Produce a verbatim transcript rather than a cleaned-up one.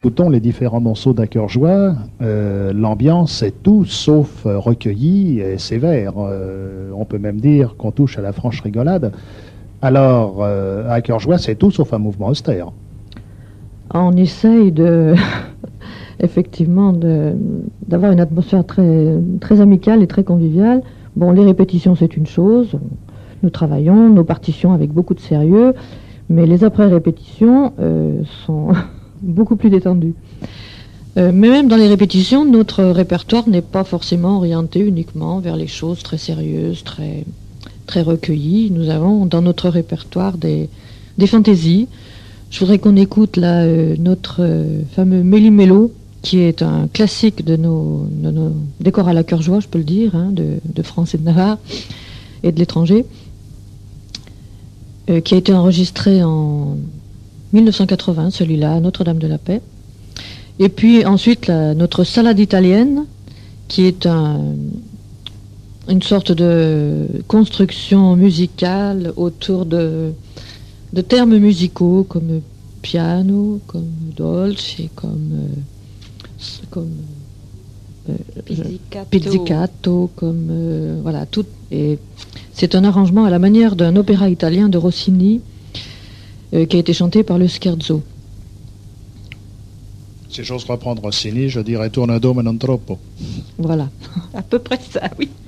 écoutons les différents morceaux d'À cœur joie, euh, l'ambiance est tout sauf euh, recueillie et sévère. Euh, on peut même dire qu'on touche à la franche rigolade. Alors, euh, À cœur joie, c'est tout sauf un mouvement austère. On essaye de, effectivement, de, d'avoir une atmosphère très, très amicale et très conviviale. Bon, les répétitions, c'est une chose. Nous travaillons nos partitions avec beaucoup de sérieux, mais les après-répétitions euh, sont beaucoup plus détendues. Euh, mais même dans les répétitions, notre répertoire n'est pas forcément orienté uniquement vers les choses très sérieuses, très, très recueillies. Nous avons dans notre répertoire des, des fantaisies. Je voudrais qu'on écoute là euh, notre euh, fameux Méli-Mélo, qui est un classique de nos, de nos décors à la cœur joie, je peux le dire, hein, de, de France et de Navarre et de l'étranger, euh, qui a été enregistré en mille neuf cent quatre-vingts, celui-là, à Notre-Dame-de-la-Paix. Et puis ensuite, la, notre Salade italienne, qui est un, une sorte de construction musicale autour de, de termes musicaux comme piano, comme dolce, comme, euh, comme euh, Pizzicato. pizzicato, comme euh, voilà, tout. Et c'est un arrangement à la manière d'un opéra italien de Rossini euh, qui a été chanté par le Scherzo. Si j'ose reprendre Rossini, je dirais tourne do ma non troppo. Voilà. À peu près ça, oui.